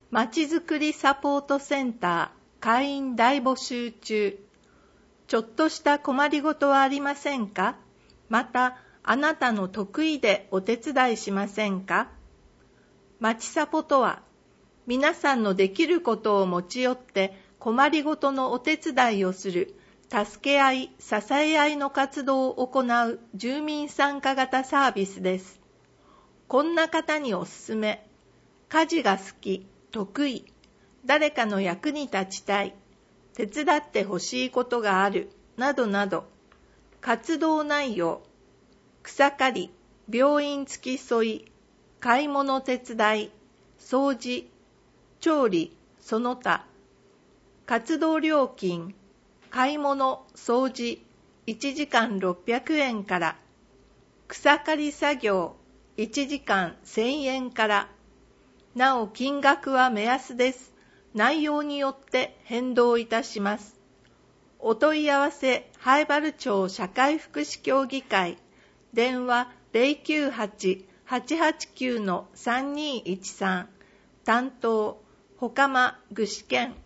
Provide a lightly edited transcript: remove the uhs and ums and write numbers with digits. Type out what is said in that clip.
まちづくりサポートセンター会員大募集中。ちょっとした困りごとはありませんか？また、あなたの得意でお手伝いしませんか？まちサポとは、皆さんのできることを持ち寄って困りごとのお手伝いをする、助け合い、支え合いの活動を行う住民参加型サービスです。こんな方におすすめ。家事が好き、得意、誰かの役に立ちたい、手伝ってほしいことがある、などなど。活動内容、草刈り、病院付き添い、買い物手伝い、掃除、調理、その他。活動料金、買い物、掃除、1時間600円から。草刈り作業、1時間1000円から。なお金額は目安です。内容によって変動いたします。お問い合わせ、南風原町社会福祉協議会。電話 098-889-3213。担当、ほかま、具志堅。